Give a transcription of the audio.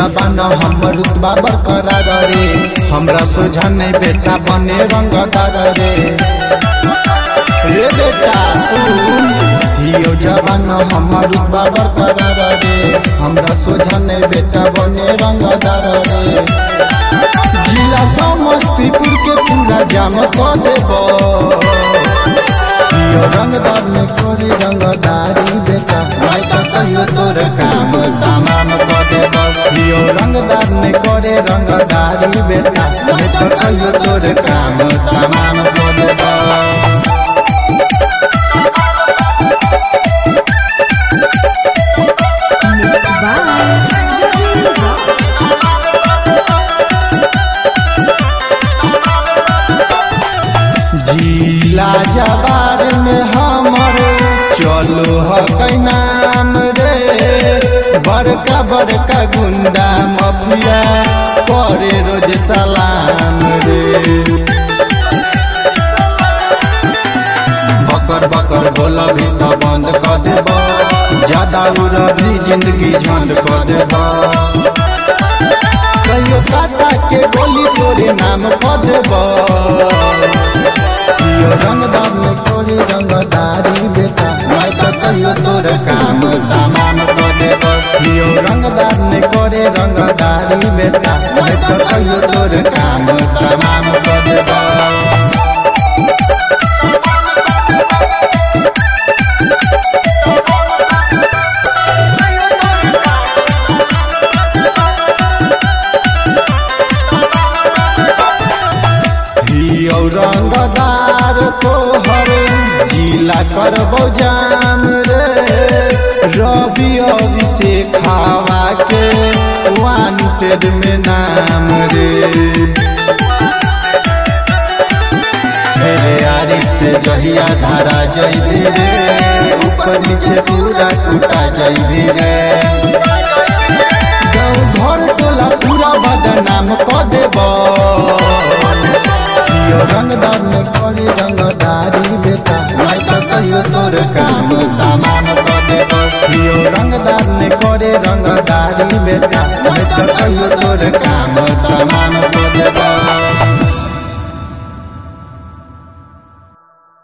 जबान हम रुतबा बरकरार रे हमरा सोझा नहीं बेटा बने रंगदार रे बेटा हियो जबान हम रुतबा बरकरार रे हमरा सोझा नहीं बेटा बने रंगदार रे जिला समस्तीपुर के पूरा जाम कर देबो रंगदार ने करे रंगदारी बेटा मैं तो कहियो तोर काम तमाम कर देबो हियो रंगदार ने करे रंगदारी बेटा मैं तो कहियो तोर काम तमाम कर देबो जिला जबार में हमर चलो है नाम रे बड़का बड़का गुंडा माफिया करे रोज सलाम रे बकर बकर बोला भी तो बंद कर देबो ज्यादा उड़ा भी जिंदगी झंड कर देबो कहियो काटा के बोली तोरे नाम कर देबो रंगदार ने करे रंगदारी बेटा मैं तो कहियो तोर काम तमाम कर देबो हियो रंगदार ने करे रंगदारी बेटा मैं तो कहियो तोर काम तमाम कर देबो रंगदार तोहर जिला करबो जाम रे रवि अभिषेक हवा के वांटेड में नाम रे मेरे आरिफ से जहिया धारा जइबे रे ऊपर नीचे पूरा टूटा जइबे रे गाँव घर टोला पूरा बदनाम कर देबो रंगदार ने करे रंगदारी बेटा मैं तो कहियो तोर काम तमाम कर देबो हियो रंगदार ने करे रंगदारी बेटा मैं तो कहियो तोर काम तमाम कर देबो।